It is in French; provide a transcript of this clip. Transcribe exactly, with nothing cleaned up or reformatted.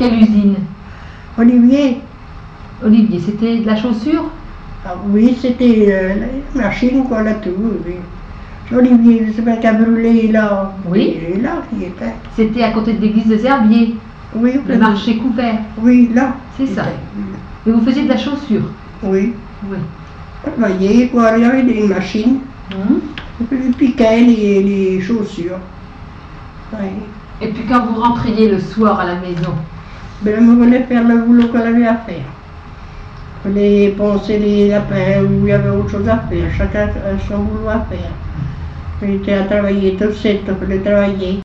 Quelle usine? Olivier. Olivier, c'était de la chaussure? Ah, oui, c'était euh, la machine, quoi, là, tout. Oui. Olivier, c'est pas qu'à brûler là. Oui. Et là, il était. C'était à côté de l'église des Herbiers, Oui, le marché couvert. Oui, là. C'est ça. Était. Et vous faisiez de la chaussure? Oui. Oui. On travaillait, quoi, il y avait des machines. Hum. Et puis je piquais les, les chaussures. Oui. Et puis quand vous rentriez le soir à la maison? Ben, on voulait faire le boulot qu'on avait à faire. Il fallait poncer les lapins ou il y avait autre chose à faire. Chacun a son boulot à faire. On était à travailler tout seul, on fallait travailler.